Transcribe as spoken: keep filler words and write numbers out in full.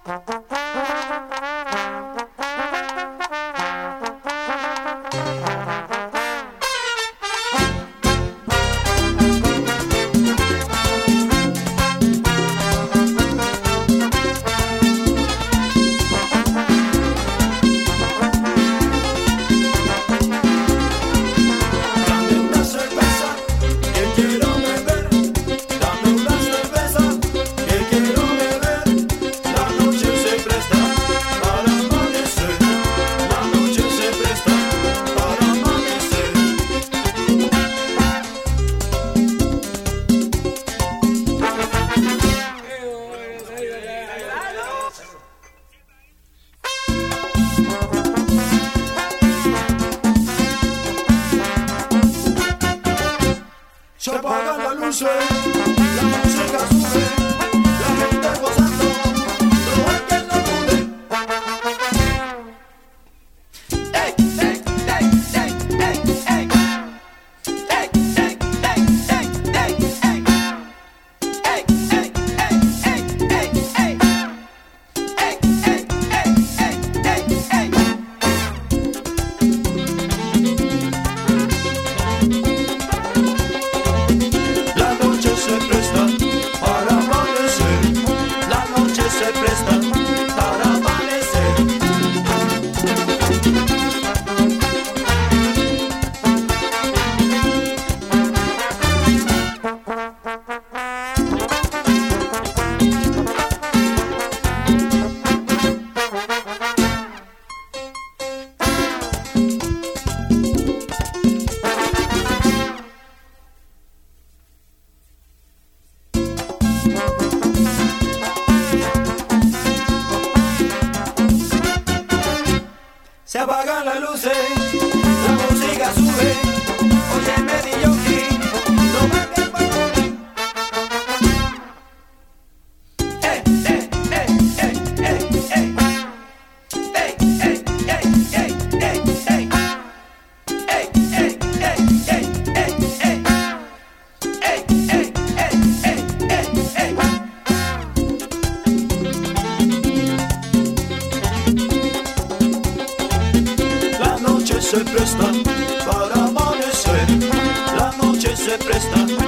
Se apagan las luces, la música sube, la gente gozando, no hay quien lo dude. Ey, ey, ey, ey, ey, ey. Ey, ey, ey, ey, ey, ey. Ey, ey, ey, ey, ey, ey. Ey, ey, ey, ey, ey, ey. La noche se presta para amanecer. La noche se presta para amanecer. Se apagan las luces, la música sube. Óyeme, D J, no me quepa. Ey, ey, ey, ey, ey, ey. Ey, ey, ey, ey, ey, ey. Ey, ey, ey, ey, ey, ey. Ey, ey, ey, ey, ey, ey. La noche se presta para amanecer. La noche se presta